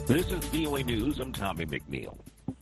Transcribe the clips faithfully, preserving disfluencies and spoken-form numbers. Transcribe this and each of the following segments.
This is V O A News. I'm Tommy McNeil.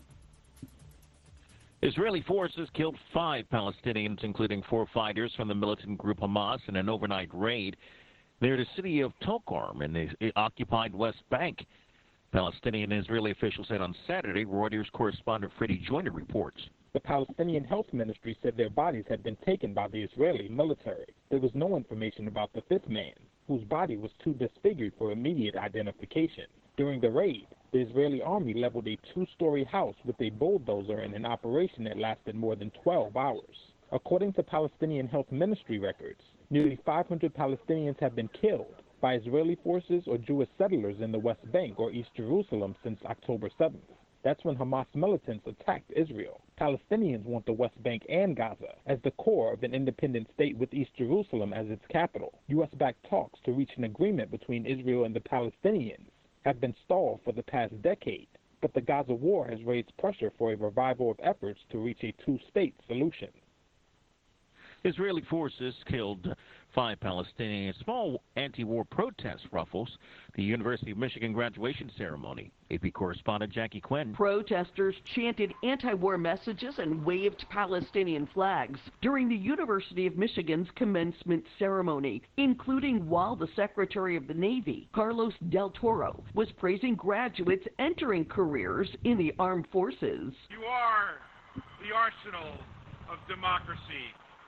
Israeli forces killed five Palestinians, including four fighters from the militant group Hamas, in an overnight raid near the city of Tulkarm in the occupied West Bank. Palestinian and Israeli officials said on Saturday. Reuters correspondent Freddie Joyner reports. The Palestinian Health Ministry said their bodies had been taken by the Israeli military. There was no information about the fifth man, whose body was too disfigured for immediate identification. During the raid, the Israeli army leveled a two-story house with a bulldozer in an operation that lasted more than twelve hours. According to Palestinian Health Ministry records, nearly five hundred Palestinians have been killed by Israeli forces or Jewish settlers in the West Bank or East Jerusalem since October seventh. That's when Hamas militants attacked Israel. Palestinians want the West Bank and Gaza as the core of an independent state with East Jerusalem as its capital. U S-backed talks to reach an agreement between Israel and the Palestinians have been stalled for the past decade, but the Gaza war has raised pressure for a revival of efforts to reach a two-state solution. Israeli forces killed five Palestinians. Small anti-war protest ruffles the University of Michigan graduation ceremony. A P correspondent Jackie Quinn. Protesters chanted anti-war messages and waved Palestinian flags during the University of Michigan's commencement ceremony, including while the Secretary of the Navy, Carlos Del Toro, was praising graduates entering careers in the armed forces. You are the arsenal of democracy.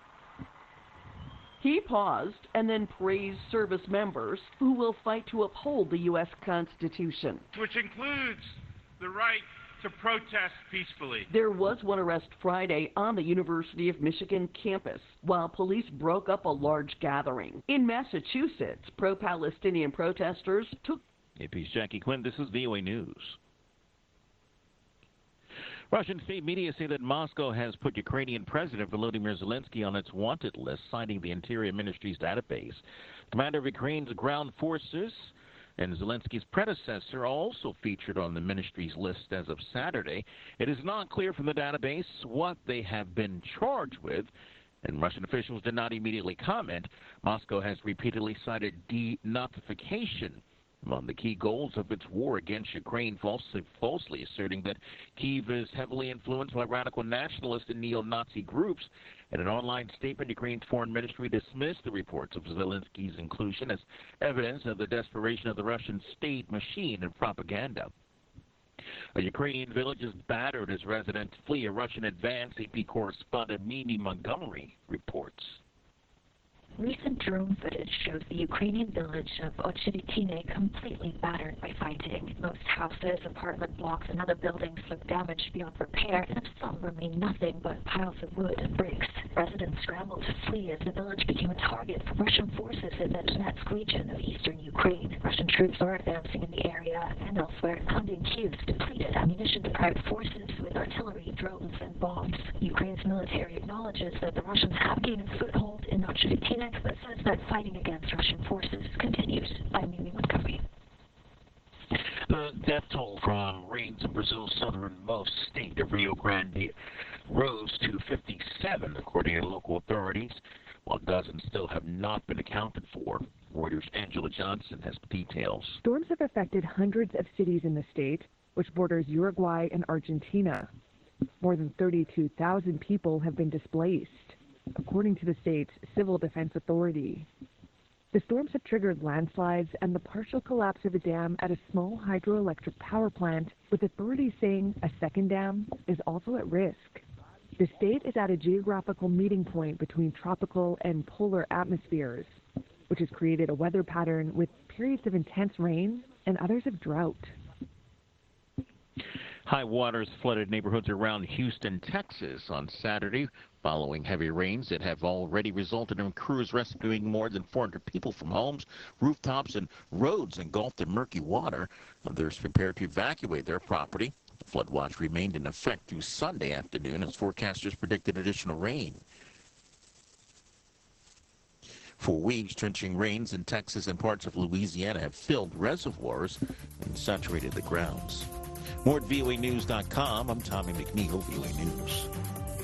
He paused and then praised service members who will fight to uphold the U S Constitution, which includes the right to protest peacefully. There was one arrest Friday on the University of Michigan campus while police broke up a large gathering. In Massachusetts, pro-Palestinian protesters took... A P's Jackie Quinn. This is V O A News. Russian state media say that Moscow has put Ukrainian President Volodymyr Zelensky on its wanted list, citing the Interior Ministry's database. Commander of Ukraine's ground forces and Zelensky's predecessor are also featured on the ministry's list as of Saturday. It is not clear from the database what they have been charged with, and Russian officials did not immediately comment. Moscow has repeatedly cited denazification among the key goals of its war against Ukraine, falsely, falsely asserting that Kyiv is heavily influenced by radical nationalist and neo-Nazi groups. In an online statement, Ukraine's foreign ministry dismissed the reports of Zelensky's inclusion as evidence of the desperation of the Russian state machine and propaganda. A Ukrainian village is battered as residents flee a Russian advance. A P correspondent Mimi Montgomery reports. Recent drone footage shows the Ukrainian village of Ochitine completely battered by fighting. Most houses, apartment blocks, and other buildings look damaged beyond repair, and some remain nothing but piles of wood and bricks. Residents scrambled to flee as the village became a target for Russian forces in the Donetsk region of eastern Ukraine. Russian troops are advancing in the area and elsewhere, pounding Kyiv's depleted ammunition-deprived forces with artillery, drones, and bombs. Ukraine's military acknowledges that the Russians have gained a foothold in Ochitine, but says that fighting against Russian forces continues. I'm Mimi Montgomery. The death toll from rains in Brazil's southernmost state of Rio Grande rose to fifty-seven, according to local authorities, while dozens still have not been accounted for. Reuters' Angela Johnson has details. Storms have affected hundreds of cities in the state, which borders Uruguay and Argentina. More than thirty-two thousand people have been displaced, according to the state's Civil Defense Authority. The storms have triggered landslides and the partial collapse of a dam at a small hydroelectric power plant, with authorities saying a second dam is also at risk. The state is at a geographical meeting point between tropical and polar atmospheres, which has created a weather pattern with periods of intense rain and others of drought. High waters flooded neighborhoods around Houston, Texas on Saturday following heavy rains that have already resulted in crews rescuing more than four hundred people from homes, rooftops, and roads engulfed in murky water. Others prepared to evacuate their property. The flood watch remained in effect through Sunday afternoon as forecasters predicted additional rain. For weeks, drenching rains in Texas and parts of Louisiana have filled reservoirs and saturated the grounds. More at V O A News dot com. I'm Tommy McNeil, V O A News.